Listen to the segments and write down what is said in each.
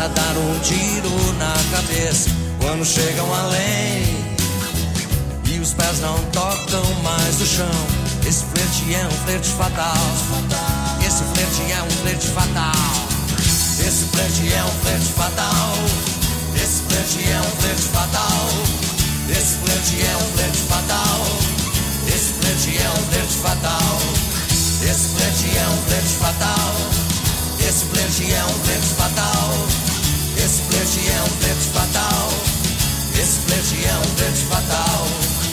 cara dar um tiro na cabeça quando chegam além e os pés não tocam mais o chão. Esse flerte é um flerte fatal. Esse flerte é um flerte fatal. Esse flerte é um flerte fatal. Esse flerte é um flerte fatal. Esse flerte é um flerte fatal. Esse flerte é um flerte fatal. Esse flerte é um flerte fatal. Esse flerte é um flerte fatal. Esse flerte é um flerte fatal. Esse flerte é um flerte fatal.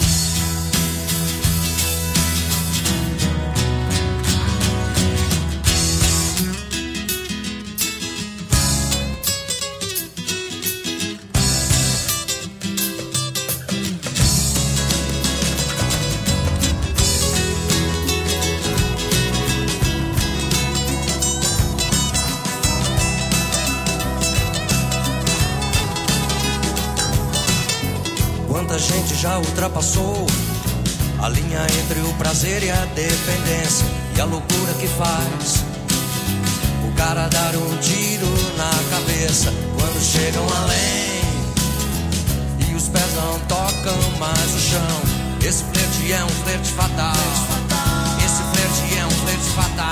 Quanta gente já ultrapassou a linha entre o prazer e a dependência, e a loucura que faz o cara dar um tiro na cabeça quando chegam além e os pés não tocam mais o chão. Esse flerte é um flerte fatal. Esse flerte é um flerte fatal.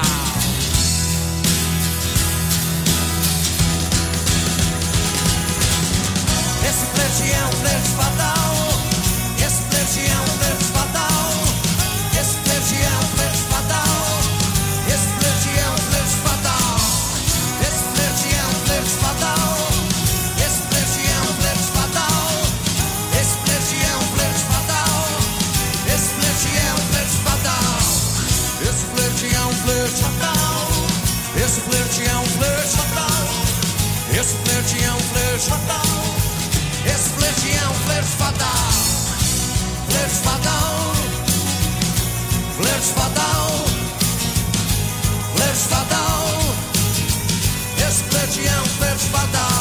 Esse flerte é um flerte fatal. Esse flerte é um flerte fatal. Esse flerte é um flerte fatal. Esse flerte é um flerte fatal. Esse flerte é um flerte fatal. Esse flerte é um flerte fatal. Esse flerte é um flerte fatal. Esse flerte é um flerte fatal. Esse flerte é um flerte fatal. Esse flerte é um flerte fatal. Esse flerte é um flerte fatal. Esse flerte é um flerte fatal. Flerte fatal. Flerte fatal. Flerte fatal. Esse flerte é um flerte fatal.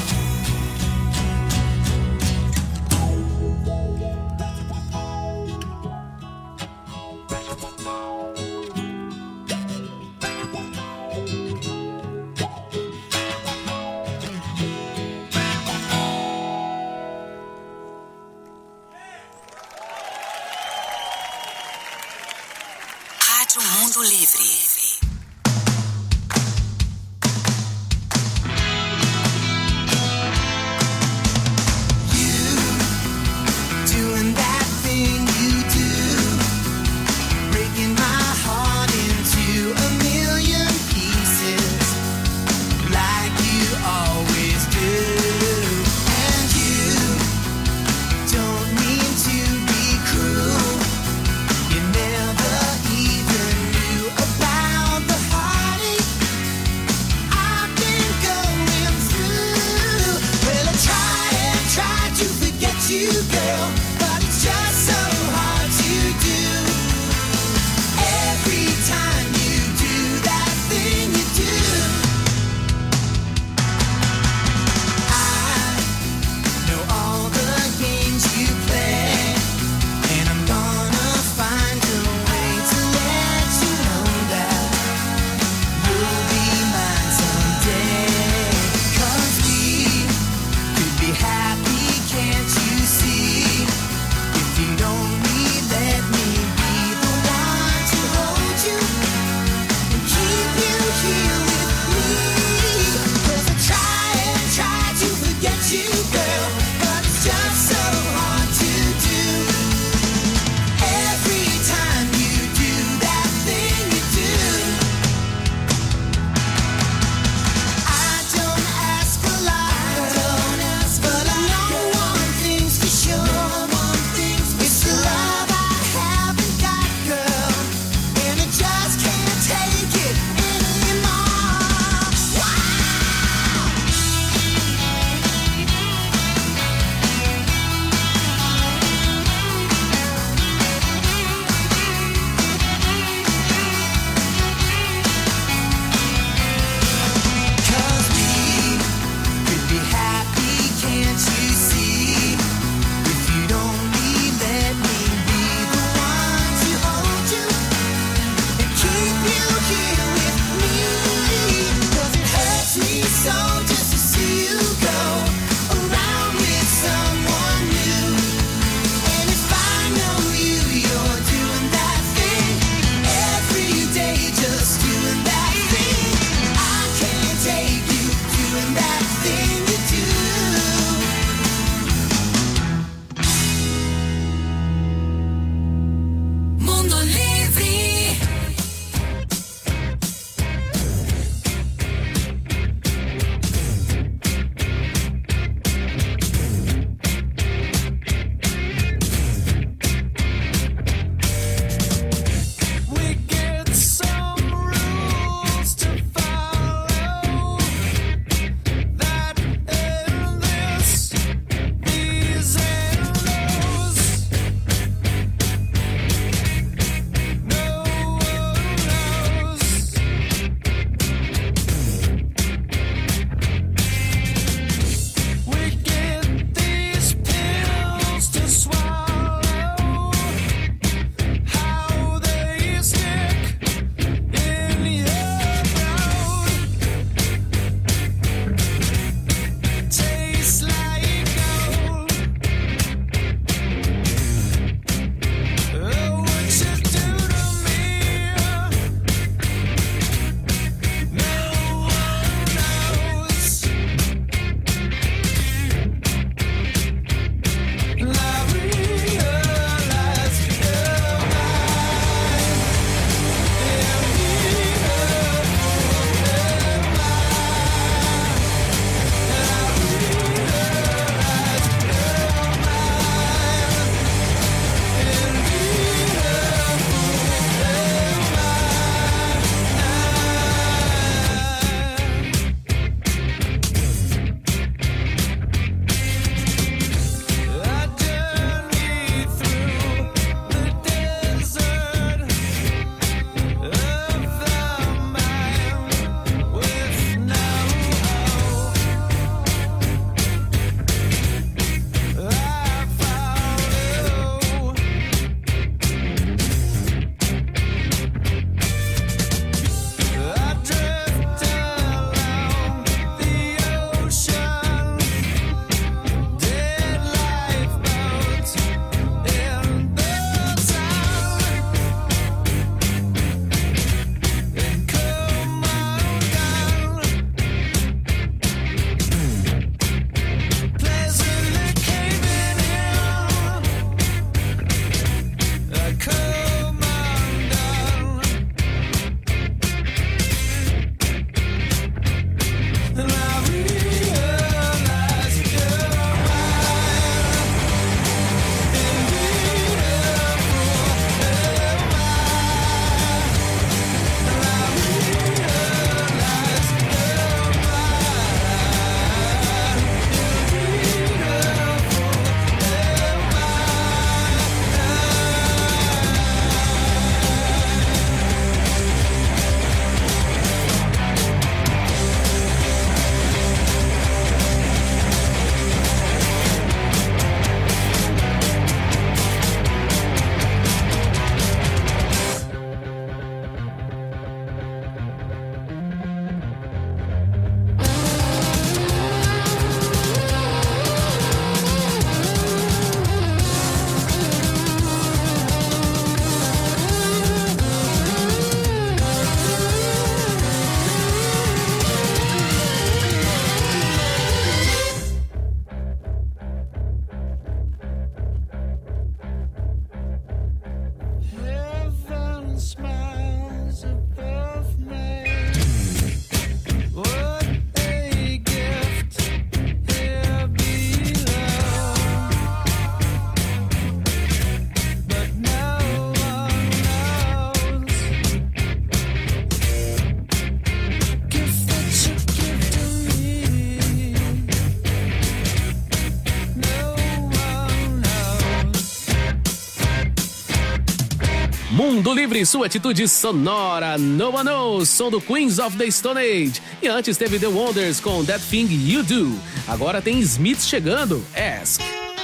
Mundo Livre. Can't you see? Mundo Livre, sua atitude sonora. No One Knows, som do Queens of the Stone Age. E antes teve The Wonders com That Thing You Do. Agora tem Smith chegando, Ask.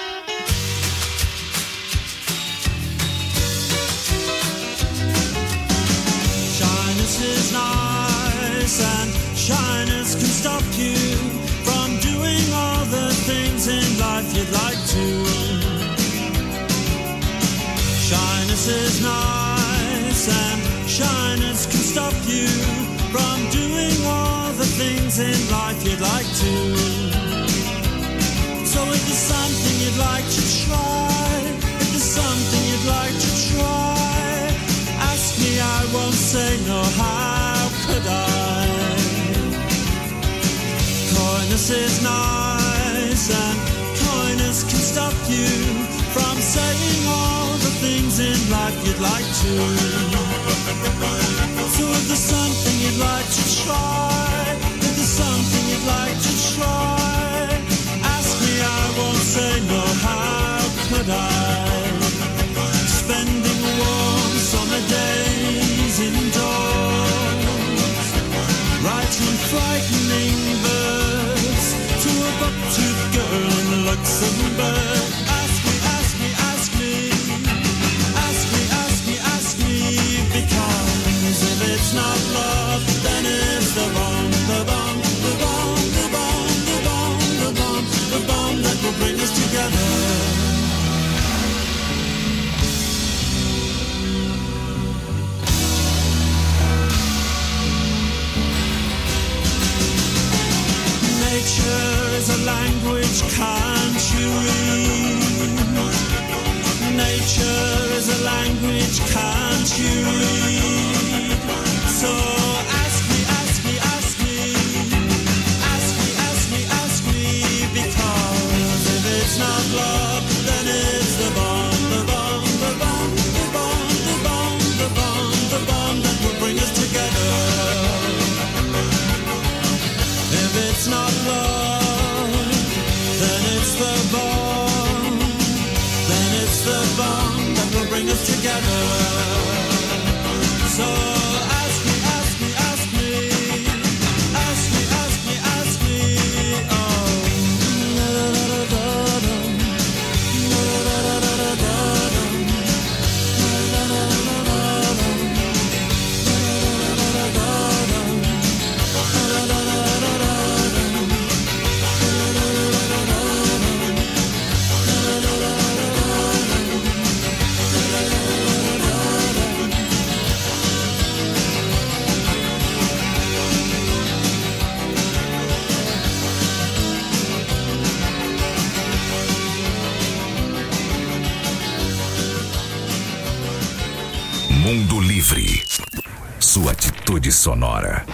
Shyness is nice and shyness can stop you from doing all the things in life you'd like to. Shyness is nice and shyness can stop you from doing all the things in life you'd like to. So if there's something you'd like to try, if there's something you'd like to try, ask me, I won't say no, how could I? Coyness is nice and coyness can stop you from saying all the things in life you'd like to. So if there's something you'd like to try, if there's something you'd like to try, ask me, I won't say no, how could I? Spending warm summer days indoors, writing frightening verse to a buck-toothed girl in Luxembourg. Ask me, ask me, ask me, ask me, ask me, ask me, because if it's not love, then it's the bomb, the bomb, the bomb, the bomb, the bomb, the bomb, the bomb that will bring us together. Nature is a language, can't you read? Nature is a language, can't you read? So ask me, ask me, ask me, ask me, ask me, ask me, because if it's not love, then it's the bomb, the bomb, the bomb, the bomb, the bomb, the bomb, the bomb that will bring us together. If it's not love, then it's the bomb, then it's the bomb that will bring us together. So ask me, ask me, ask me, ask me, ask me, ask me, oh. Mundo Livre, sua atitude sonora.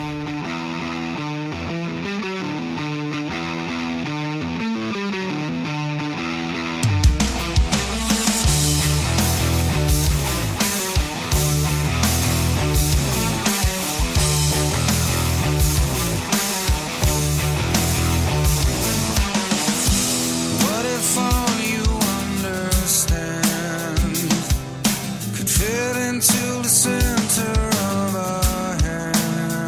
What if all you understand could fit into the center of our hand?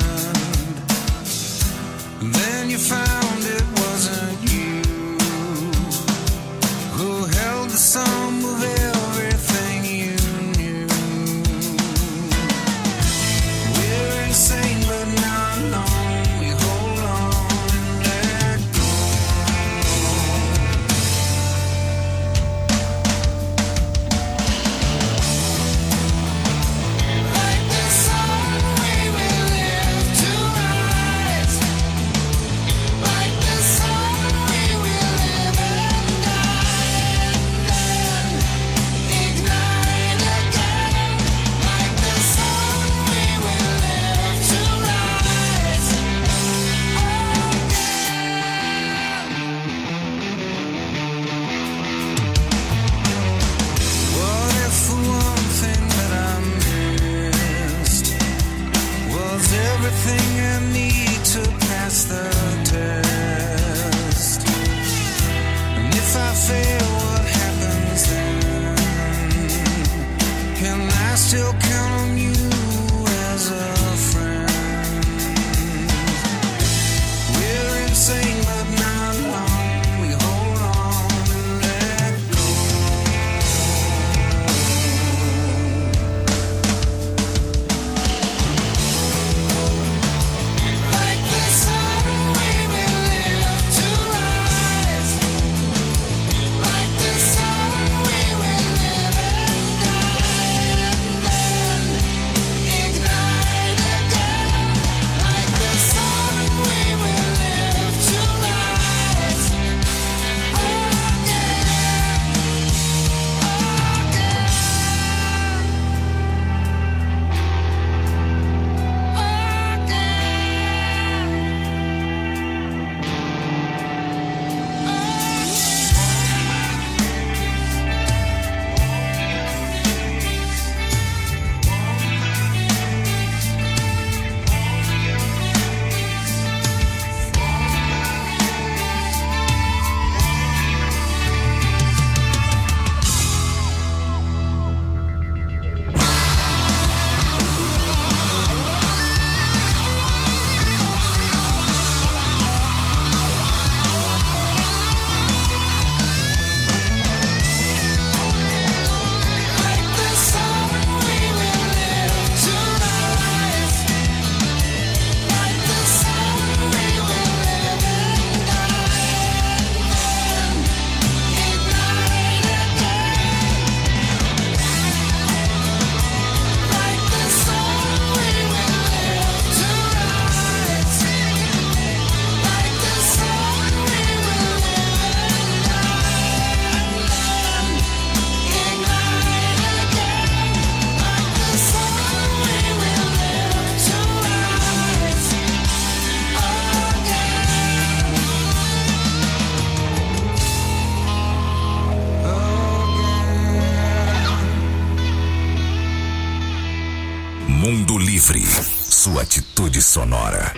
Mundo Livre, sua atitude sonora.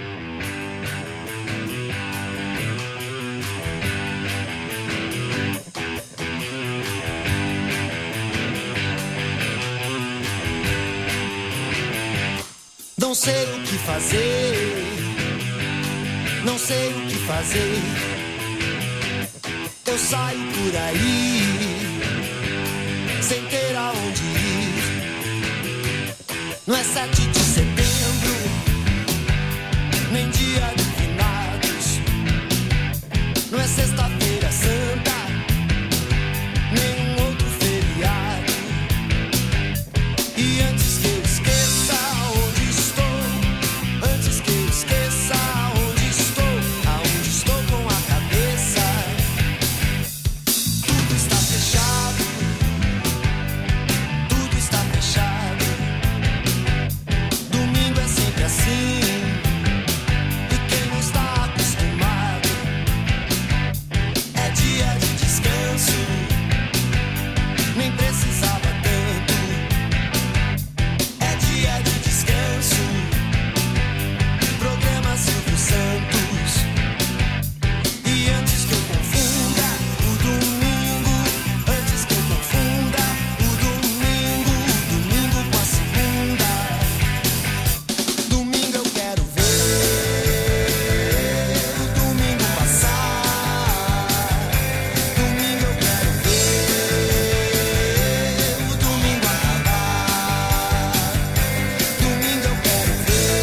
Não sei o que fazer, não sei o que fazer. Eu saio por aí, sem ter aonde ir. Não é 7 de setembro, nem dia de finados. Não é sexta-feira santa, nem outro feriado. E antes que eu esqueça onde estou, antes que eu esqueça onde estou, aonde estou com a cabeça. Tudo está fechado, tudo está fechado. Domingo é sempre assim, e quem não está acostumado, é dia de descanso, nem precisava tanto. É dia de descanso, programa Silvio Santos. E antes que eu confunda o domingo, antes que eu confunda o domingo com a segunda. Domingo eu quero ver o domingo passar. Domingo eu quero ver o domingo acabar. Domingo eu quero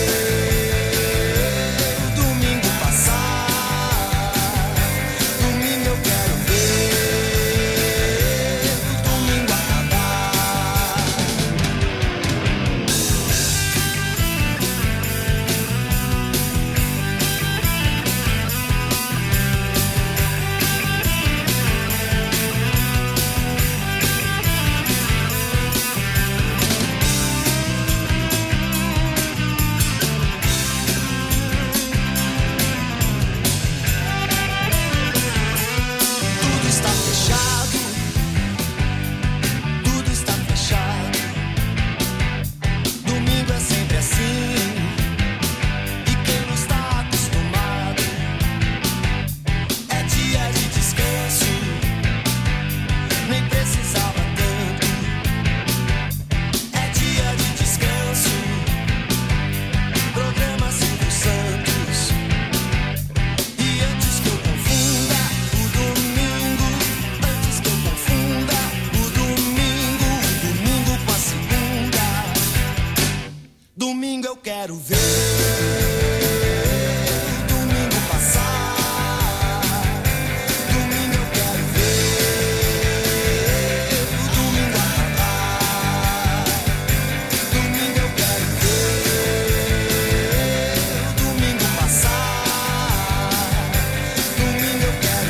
ver o domingo passar. Domingo eu quero ver o domingo acabar. Tudo está fechado, tudo está fechado. Domingo é sempre assim, e quem não está acostumado, é dia de descanso, nem precisava tanto. É dia de descanso, programa Silvio Santos. E antes que eu confunda o domingo, antes que eu confunda o domingo com a segunda. Domingo eu quero ver o domingo passar. Domingo eu quero ver o domingo acabar. Domingo eu quero ver o domingo passar. Domingo eu quero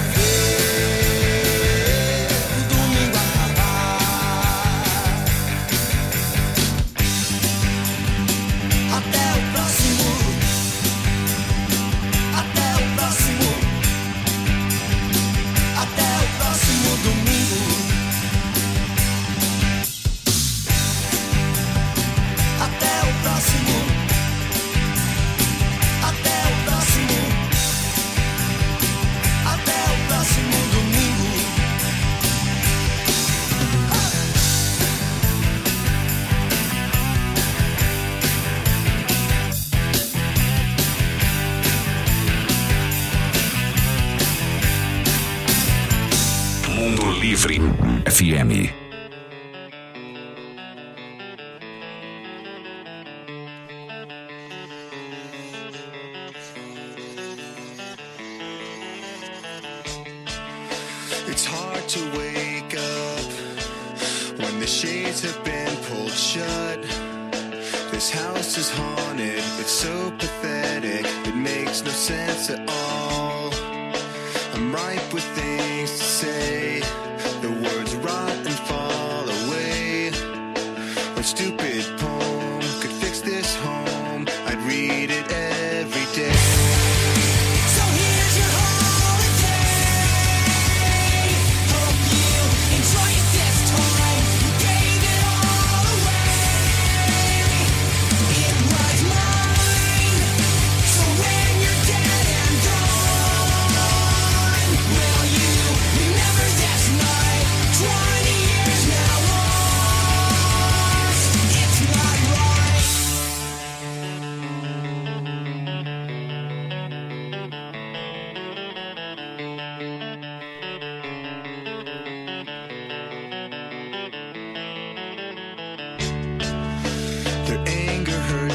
ver o domingo acabar. Até o próximo, até o próximo, até o próximo domingo. Até o próximo, até o próximo, até o próximo domingo. Mundo Livre FM. It's hard to wake up when the shades have been pulled shut. This house is haunted, it's so pathetic, it makes no sense at all. I'm ripe with things to say, the words rot and fall away. What stupid poem could fix this home? I'd read it every day. So here's your holiday. Hope you enjoy it this time. You gave it all away.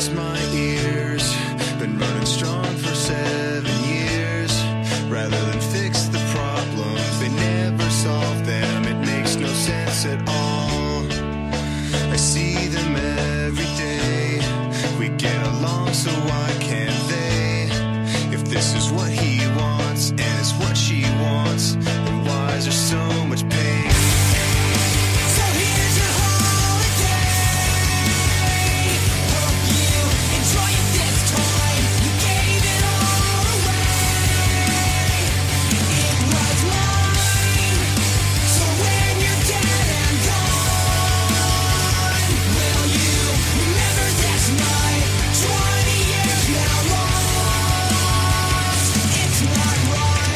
lost my ears. Been running strong for 7 years. Rather than fix the problems, they never solve them. It makes no sense at all. I see them every day. We get along, so why can't they? If this is what he wants and it's what she wants, then why is there so much pain? So here's your holiday. Hope you enjoy it this time. You gave it all away. It was mine. So when you're dead and gone, will you remember this night? 20 years now lost. It's not right.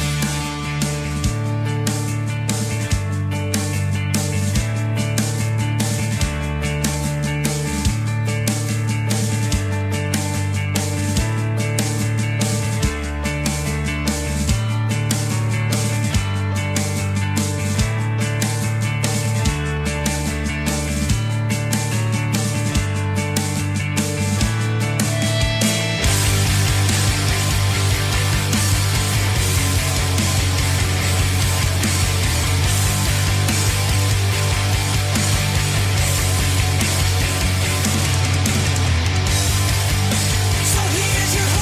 So here's your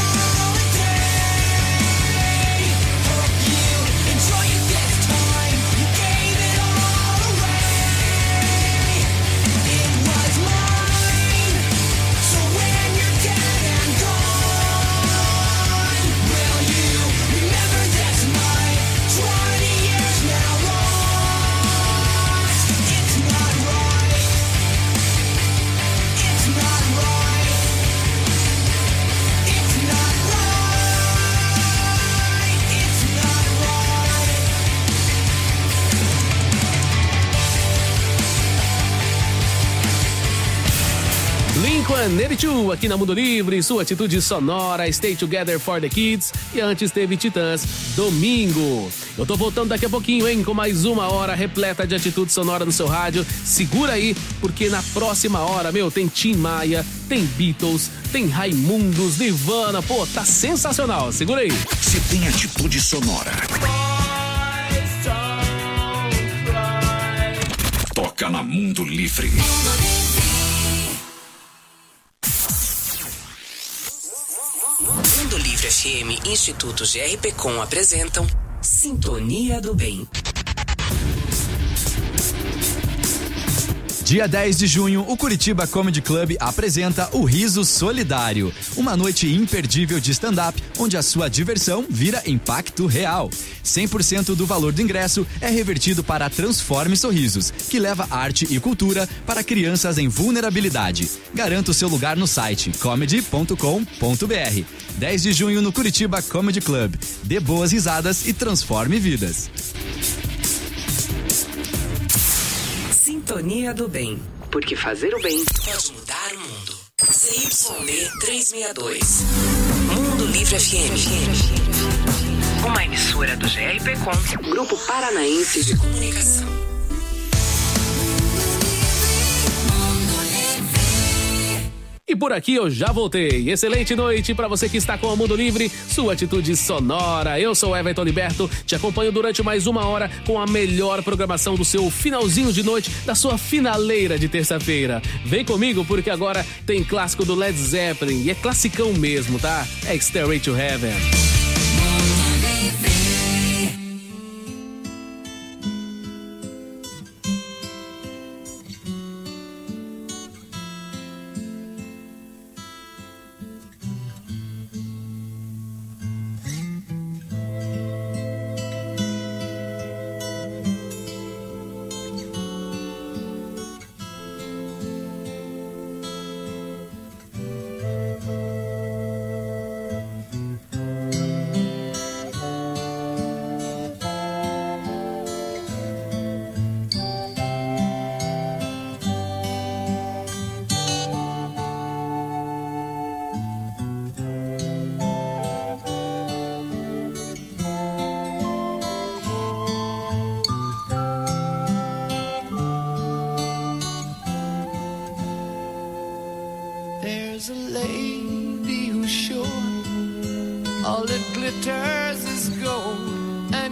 holiday. Hope you enjoy it this time. You gave it all away. It was mine. So when you're dead and gone, will you remember this night? 20 years now lost. It's not right. It's not right. It's not right. It's not right. Blink-182 aqui na Mundo Livre, sua atitude sonora, Stay Together for the Kids. E antes teve Titãs, Domingo. Eu tô voltando daqui a pouquinho, hein, com mais uma hora repleta de atitude sonora no seu rádio. Segura aí, porque na próxima hora, tem Tim Maia, tem Beatles, tem Raimundos, Nirvana. Pô, tá sensacional. Segura aí. Se tem atitude sonora. Toca na Mundo Livre. Mundo Livre FM e Instituto GRPcom apresentam Sintonia do Bem. Dia 10 de junho, o Curitiba Comedy Club apresenta o Riso Solidário, uma noite imperdível de stand-up, onde a sua diversão vira impacto real. 100% do valor do ingresso é revertido para a Transforme Sorrisos, que leva arte e cultura para crianças em vulnerabilidade. Garanta o seu lugar no site comedy.com.br. 10 de junho no Curitiba Comedy Club. Dê boas risadas e transforme vidas. Sintonia do Bem. Porque fazer o bem pode mudar o mundo. CYB 362. Mundo Livre FM. Uma emissora do GRPcom, Grupo Paranaense de Comunicação. E por aqui eu já voltei. Excelente noite pra você que está com o Mundo Livre, sua atitude sonora. Eu sou Everton Liberto, te acompanho durante mais uma hora com a melhor programação do seu finalzinho de noite, da sua finaleira de terça-feira. Vem comigo porque agora tem clássico do Led Zeppelin, e é classicão mesmo, tá? É Stairway to Heaven.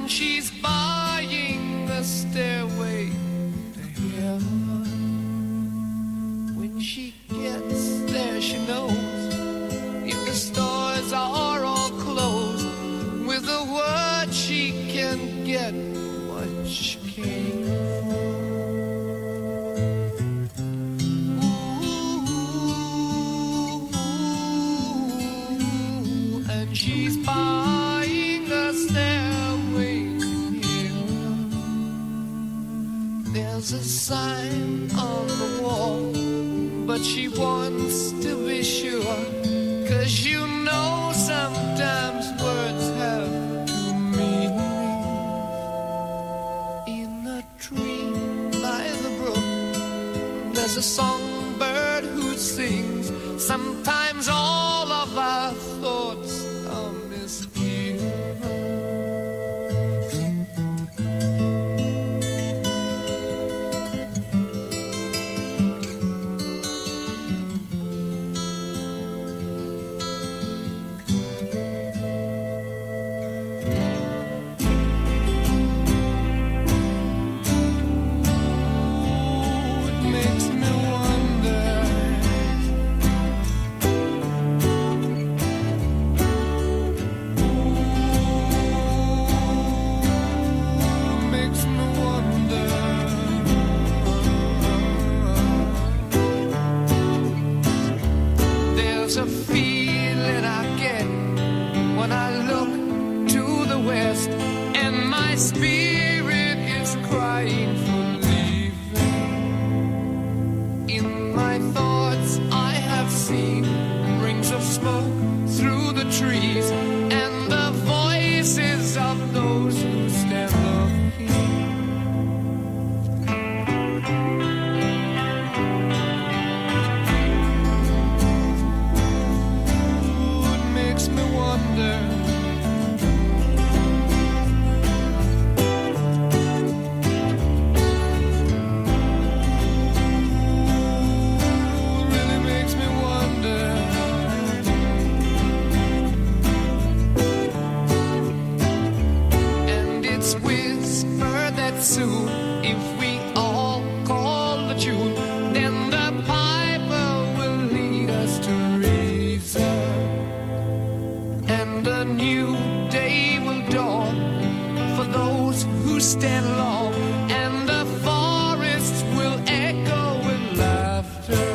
and she's buying the stairway to heaven. When she gets there, she knows if the stores are all closed, with a word she can get what she came for. Ooh, and she's buying a stairway here. There's a sign on the wall, but she wants to be sure, 'cause you know sometimes words have two meanings. In a tree by the brook, there's a songbird who sings. Sometimes all of our thoughts are misgiven. There's a feeling I get when I look to the west, and my spirit is crying for leaving. In my thoughts I have seen rings of smoke through the trees, and the voices of those who stand up here. Me wonder. Really makes me wonder. And it's whispered that soon, if we all call the tune, then the piper will lead us to reason. And a new day will dawn for those who stand long, and the forests will echo with laughter.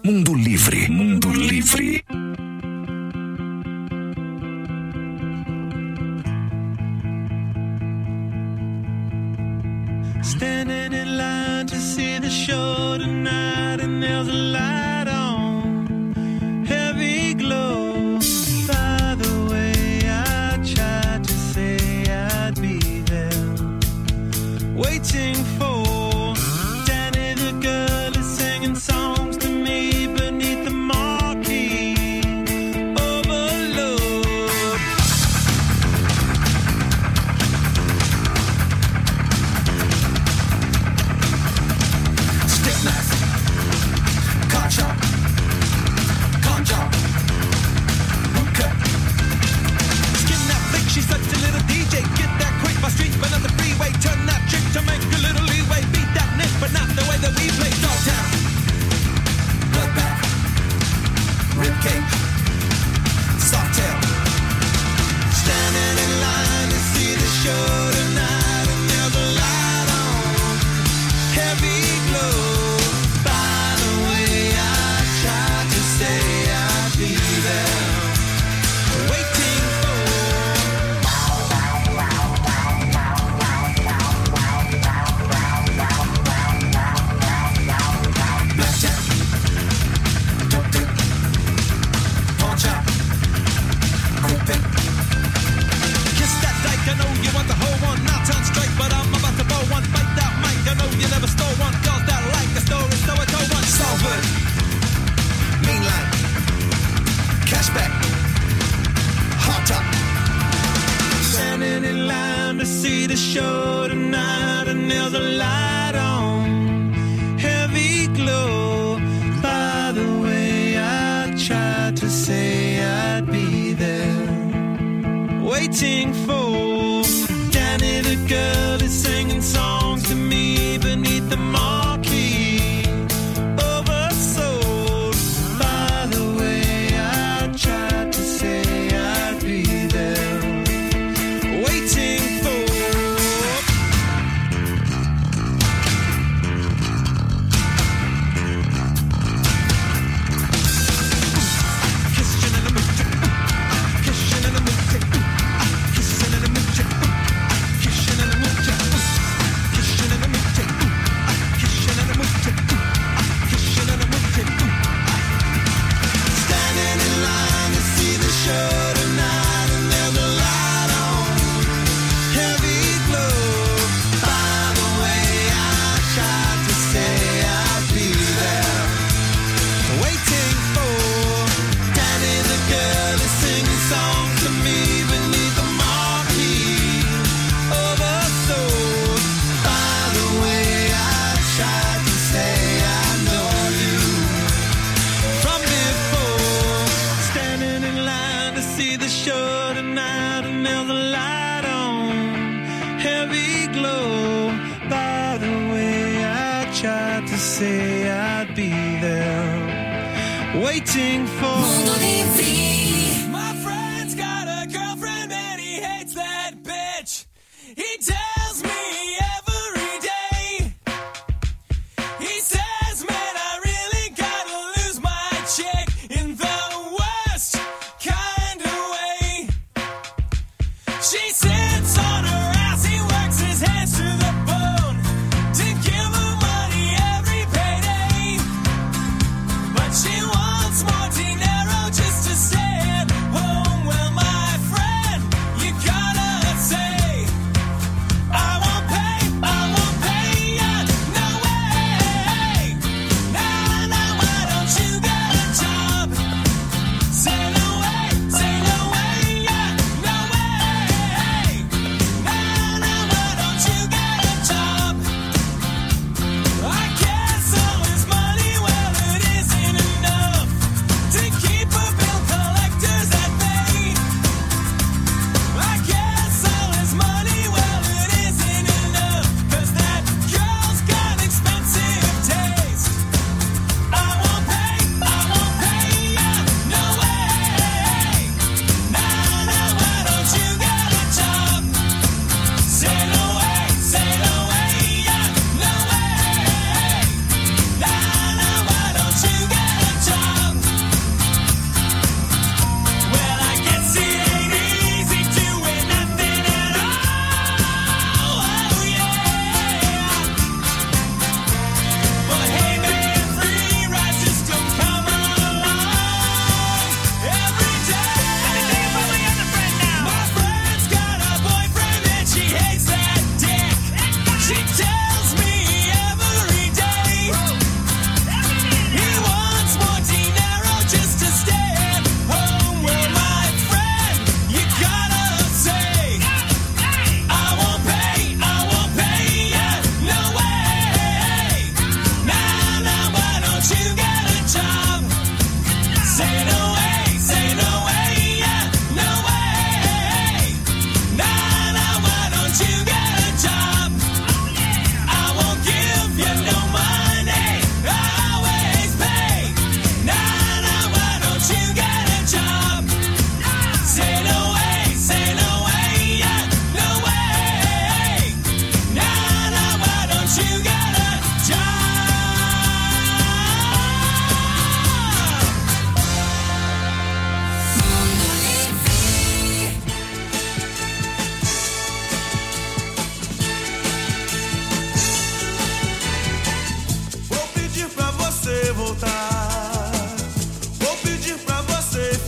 Mundo Livre. Mundo Livre. Standing in line to see the show tonight, and there's a light on, heavy glow. By the way, I tried to say I'd be there, waiting for Danny the girl is singing songs to me beneath the marquee. Overload. Stick knife, car chop, con chop, boot cut. Skin that flick, she's such a little DJ. Get that quick, my streets, but not the freeway. Turn that trick to make a little leeway. Beat that nick, but not the way that we play. Dogtown, bloodbath, ribcage, softail. Standing in line to see the show tonight, and there's a light on, heavy glow. By the way, I tried to say I'd be there, waiting for. Blackjack, dope dick, pawn shop, quick pick. Kiss that dyke, I know you want the whole one. Now turn straight, but I'm about to blow one. Bite that mic, I know you never stole one. Girls that like the story, so I told one. Salford, mean line, cashback, hot top. Standing in line to see the show tonight, and there's a light on, heavy glow. By the way, I tried to say I'd be there, waiting for Danny the girl is singing songs to me beneath the marquee. Oversold. By the way, I tried to say I'd be there, waiting for. Kissing in the mood, kissing in the mood, kissing in the mood, kissing in the mood, kissing in the mood, kissing in the mood, kissing in the mood. Standing in line to see the show tonight, and there's a light on, heavy glow. By the way, I tried to say I'd be there, waiting for Danny the girl is singing songs to me beneath the marquee. Oversold. By the way, I tried to say I know you from before. Standing in line to see the show tonight, and there's a light on, heavy glow. By the way, I tried to say I'd be there, waiting for. My friend's got a girlfriend and he hates that bitch. He tells me every day. He says, man, I really gotta lose my chick in the worst kind of way. She sits on her ass, he works his hands to the bone to give her money every payday. But she wants more dinero just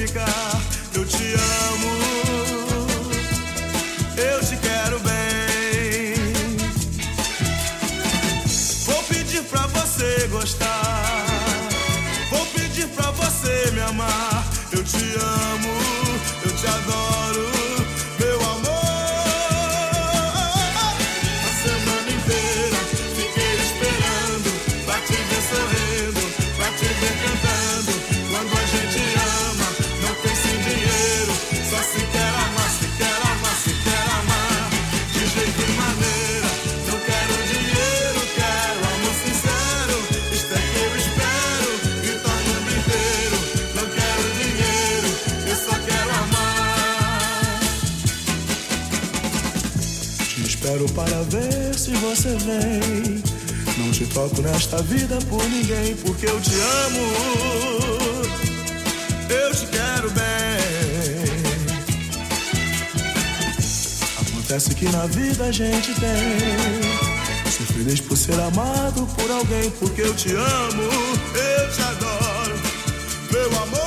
ficar. Eu te amo, eu te quero bem. Vou pedir pra você gostar, vou pedir pra você me amar. Eu te amo, eu te adoro, meu amor. A semana inteira fiquei esperando pra te ver sorrindo, pra te ver cantando. Quando a gente ama, não pensa em dinheiro, só se quer amar, se quer amar, se quer amar. De jeito e maneira, não quero dinheiro, quero amor sincero. Isto é que eu espero e tô o mundo inteiro. Não quero dinheiro, eu só quero amar. Te espero para ver se você vem. Não te troco nesta vida por ninguém, porque eu te amo, eu te quero bem. Acontece que na vida a gente tem, ser feliz por ser amado por alguém, porque eu te amo, eu te adoro, meu amor.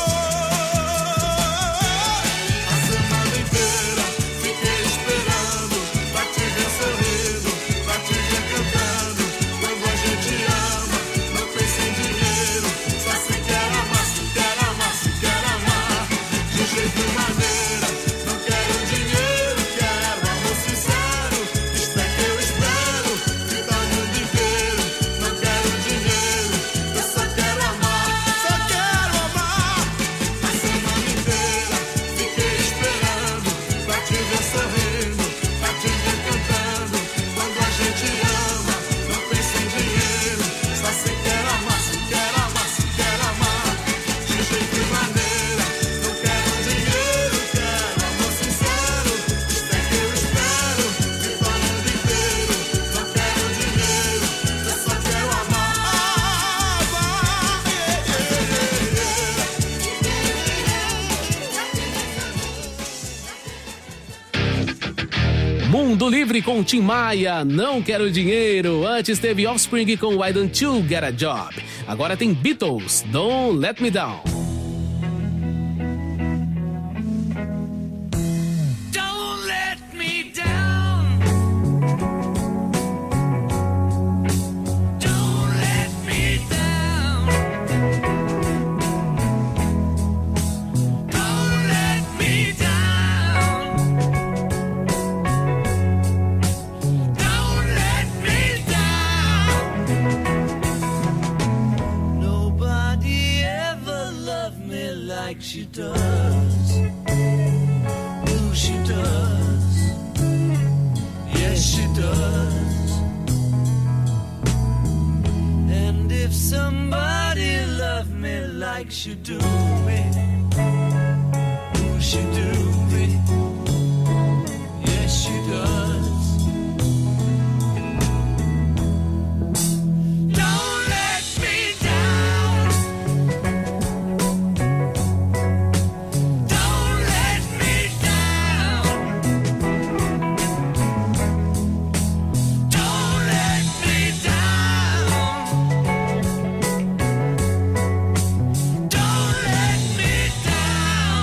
A semana inteira fiquei esperando pra te ver sorrindo, pra te ver cantando. Quando a gente ama, não pensa em dinheiro, só se quer amar, se quer amar, se quer amar. De jeito e maneira, não quero dinheiro, quero amor sincero. Isto é que eu espero e dá o mundo inteiro. Não quero dinheiro, eu só quero amar, só quero amar. A semana inteira fiquei esperando pra te ver sorrindo, pra te ver cantando. Quando a gente ama, não pensa em dinheiro, só se quer amar, se quer amar, se quer amar. De jeito e maneira, não quero dinheiro, quero amor sincero. Isto é que eu espero e tô o mundo inteiro. Não quero dinheiro, eu só quero amar. Mundo Livre com Tim Maia, Não Quero Dinheiro. Antes teve Offspring com Why Don't You Get a Job. Agora tem Beatles, Don't Let Me Down. Don't let me down. Don't let me down. Don't let me down. Don't let me down. Nobody ever loved me like she does. Oh, she does. Yes, she does. And if somebody loved me like she do me, oh, she do me. Yes, she does. Don't let me down. Don't let me down. Don't let me down. Don't let me down.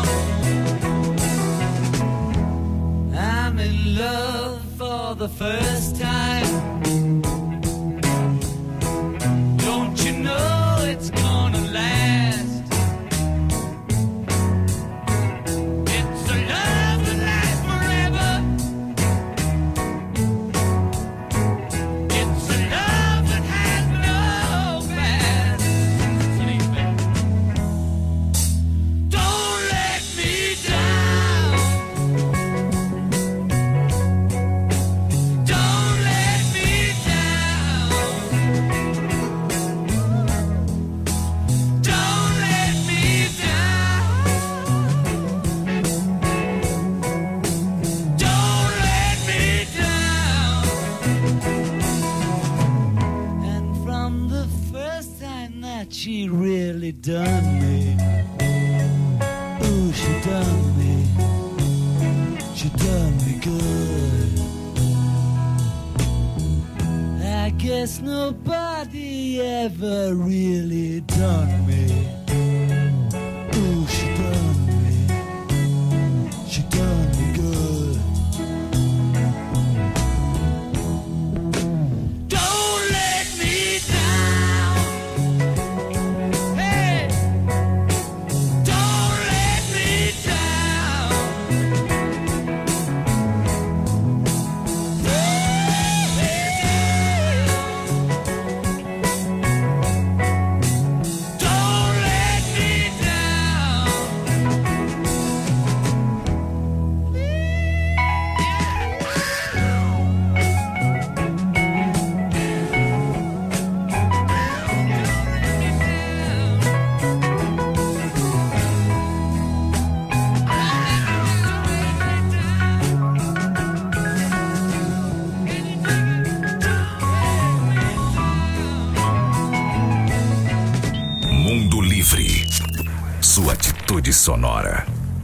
I'm in love for the first time. Don't you know it's gonna last? It's a love that lasts forever. It's a love that has no past. Don't let me down. Don't let me down. Don't let me down. Don't let me down. And from the first time that she really done me, ooh, she done me. She done me good. I guess nobody ever really done me. Ooh, she done me. Sonora.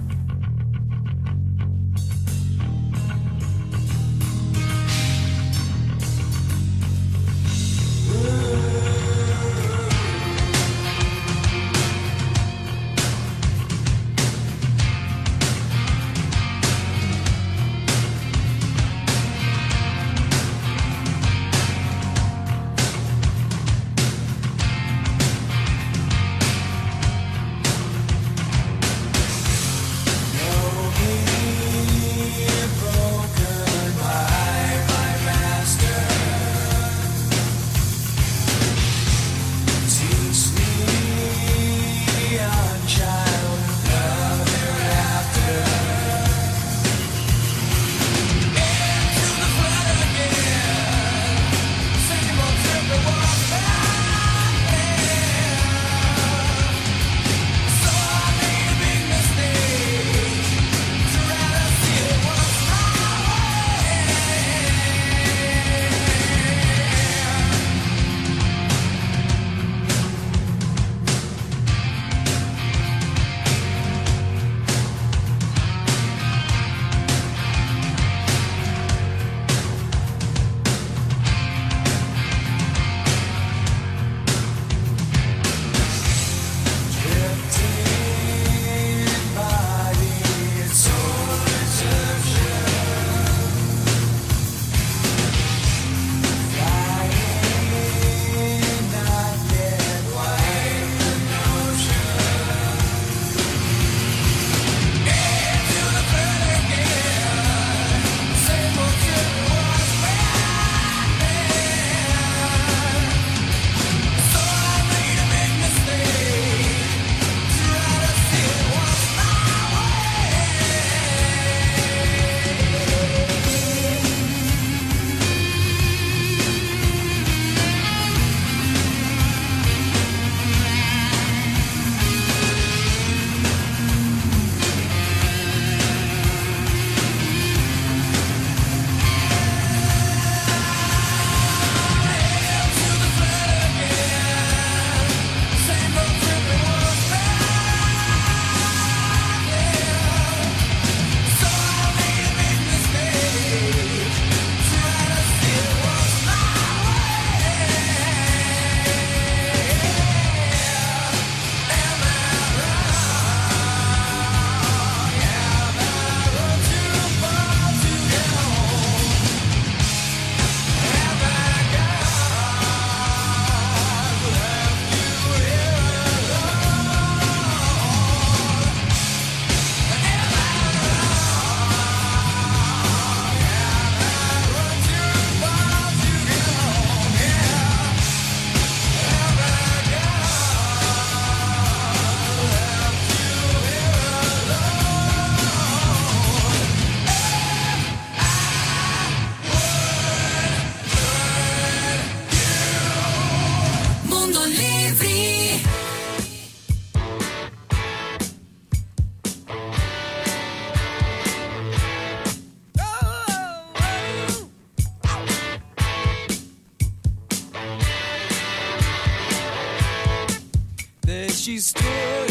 She stood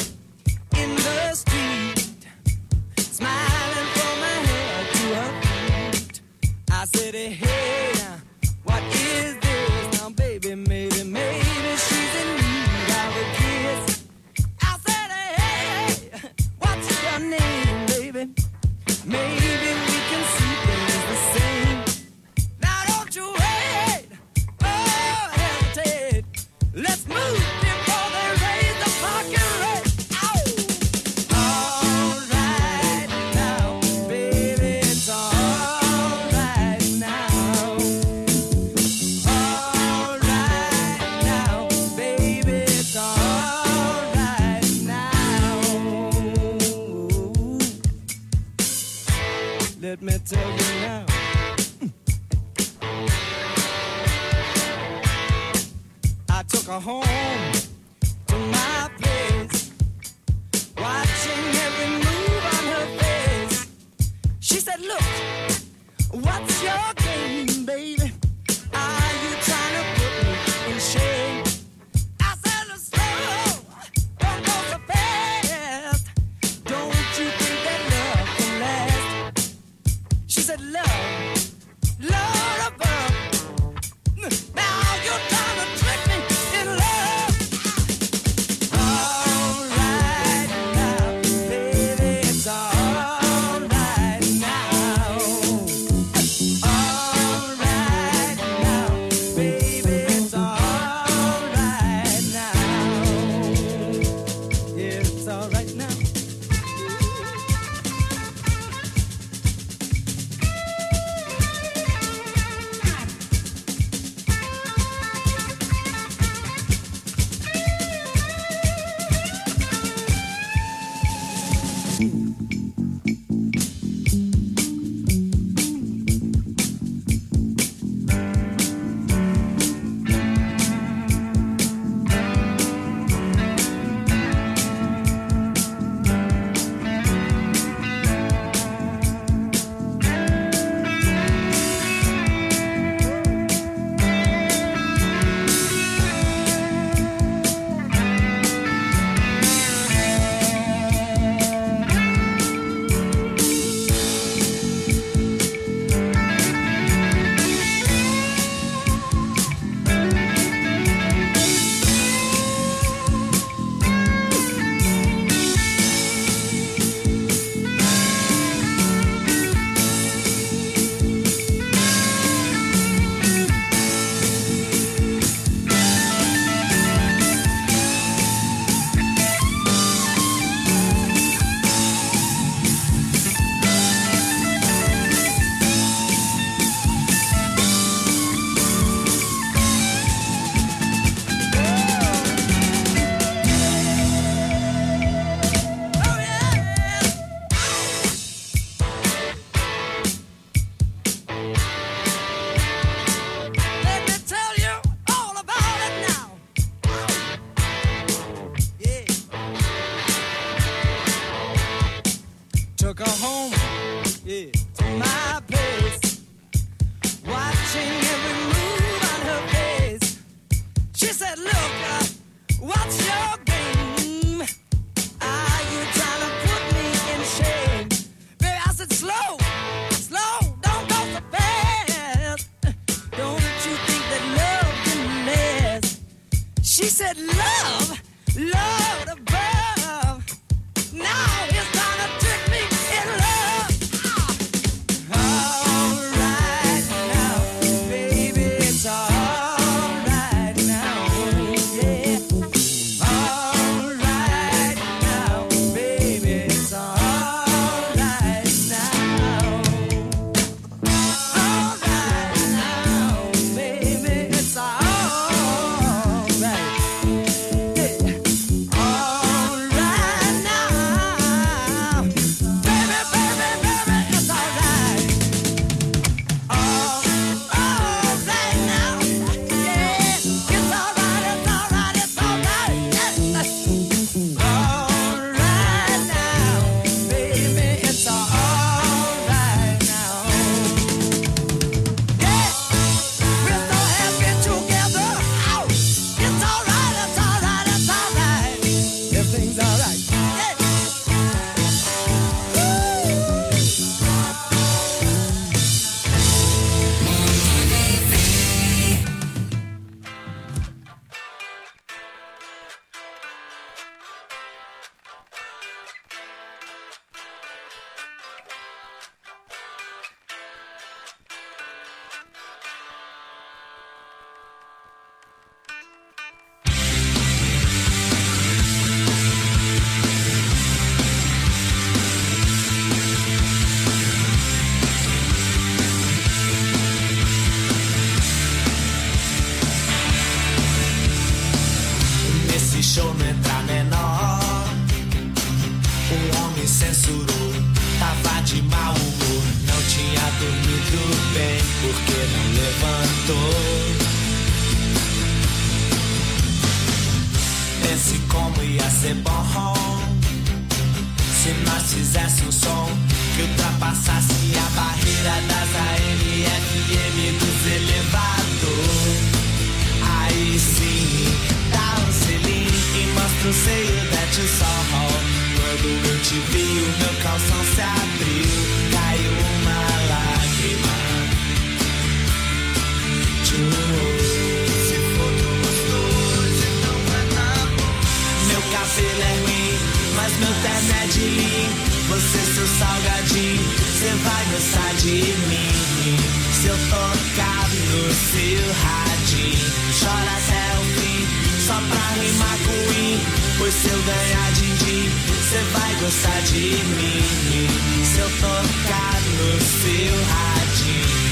in the street, smiling from her head to her feet. I said, hey, now, what is this? Now, baby, maybe she's in need of a kiss. I said, hey, what's your name, baby? Maybe we can see things the same. Now, don't you wait, oh, hesitate. Let's move. Let me tell you now. I took her home to my place, watching every move on her face. She said, look, what's your game, baby? Are you trying to put me in shame? I said, slow, don't go so fast. said, love, Lord above. Now you're trying to trick me in love. All right now, baby, it's all right now. All right now, baby, it's all right now. Yeah, it's all right now. Let me tell you all about it now. Yeah. Took her home, yeah, to my place, watching every move on her face. She said, look, what's your game? Are you trying to put me in shame? Baby, I said, slow, slow, don't go so fast. Don't you think that love can last? She said, love, Lord above. Now it's time to trick me in love. All right now, baby, it's all right now, yeah. All right now, baby, it's all right now. All right now, baby, it's all right. Yeah. All right now, baby, baby, baby, it's all right. All right now, yeah, it's all right, it's all right, it's all right. Yeah. All right now, baby, it's all right now. Yeah, we're so happy together. Ow. It's all right, it's all right, it's all right. Everything's all right. Yeah. Nesse show não entra menor. O homem censurou, tava de mau humor. Não tinha dormido bem, porque não levantou. Pense como ia ser bom se nós fizéssemos um som que ultrapassasse a barreira das AM, FM, dos elevadores. Aí sim, dá um selinho e mostra o seio da tio Sol. Quando eu te vi, o meu calção se abriu, caiu uma lágrima. de mim. Se eu tocar no seu radinho, chora até o fim, só pra rimar com i. Pois se eu ganhar din-din, cê vai gostar de mim. Se eu tocar no seu radinho.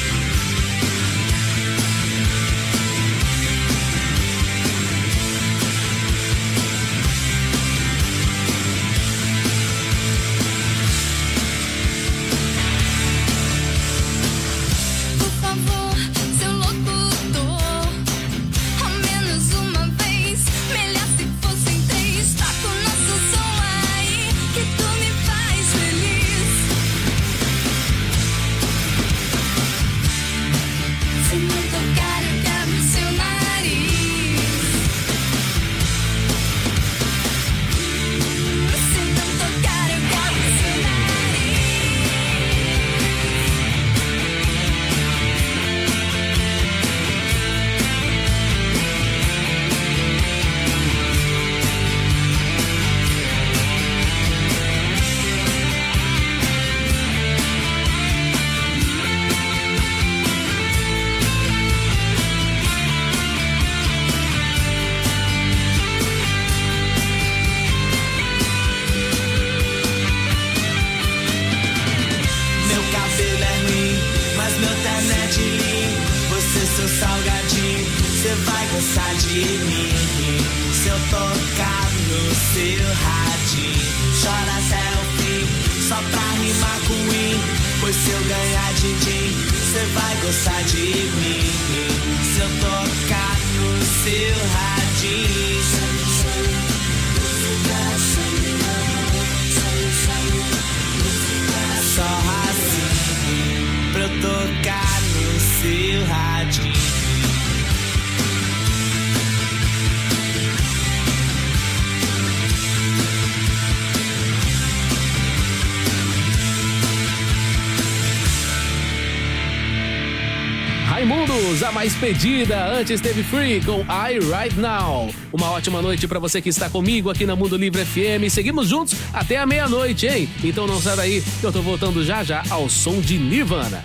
Raimundos, a mais pedida. Antes teve Free com I Right Now. Uma ótima noite pra você que está comigo aqui na Mundo Livre FM. Seguimos juntos até a meia-noite, hein? Então não sai daí que eu tô voltando já já ao som de Nirvana.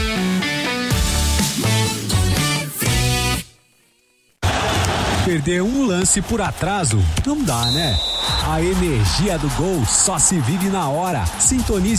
Perder um lance por atraso não dá, né? A energia do gol só se vive na hora. Sintonize